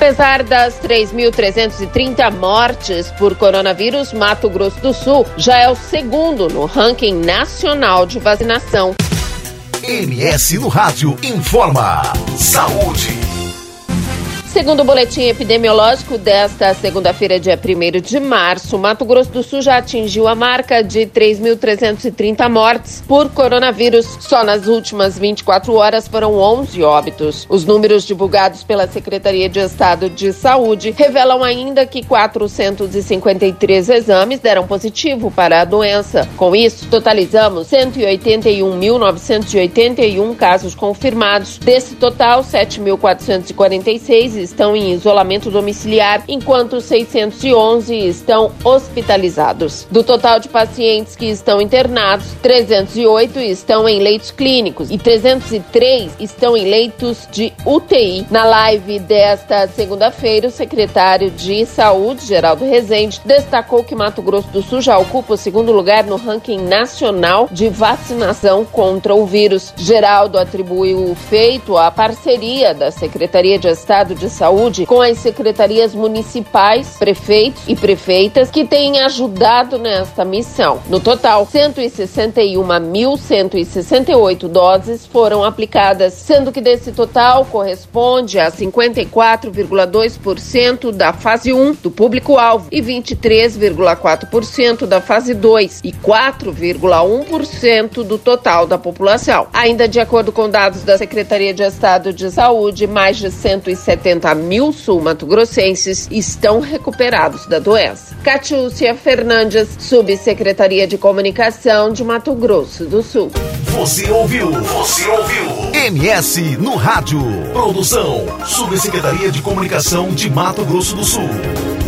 Apesar das 3.330 mortes por coronavírus, Mato Grosso do Sul já é o segundo no ranking nacional de vacinação. MS no Rádio informa. Saúde. Segundo o boletim epidemiológico desta segunda-feira, dia 1º de março, Mato Grosso do Sul já atingiu a marca de 3.330 mortes por coronavírus. Só nas últimas 24 horas foram 11 óbitos. Os números divulgados pela Secretaria de Estado de Saúde revelam ainda que 453 exames deram positivo para a doença. Com isso, totalizamos 181.981 casos confirmados. Desse total, 7.446 estão em isolamento domiciliar, enquanto 611 estão hospitalizados. Do total de pacientes que estão internados, 308 estão em leitos clínicos e 303 estão em leitos de UTI. Na live desta segunda-feira, o secretário de Saúde, Geraldo Rezende, destacou que Mato Grosso do Sul já ocupa o segundo lugar no ranking nacional de vacinação contra o vírus. Geraldo atribuiu o feito à parceria da Secretaria de Estado de Saúde com as secretarias municipais, prefeitos e prefeitas que têm ajudado nesta missão. No total, 161.168 doses foram aplicadas, sendo que desse total corresponde a 54,2% da fase 1 do público-alvo e 23,4% da fase 2 e 4,1% do total da população. Ainda de acordo com dados da Secretaria de Estado de Saúde, mais de 170 mil sul-mato-grossenses estão recuperados da doença. Catiúcia Fernandes, Subsecretaria de Comunicação de Mato Grosso do Sul. Você ouviu MS no Rádio. Produção, Subsecretaria de Comunicação de Mato Grosso do Sul.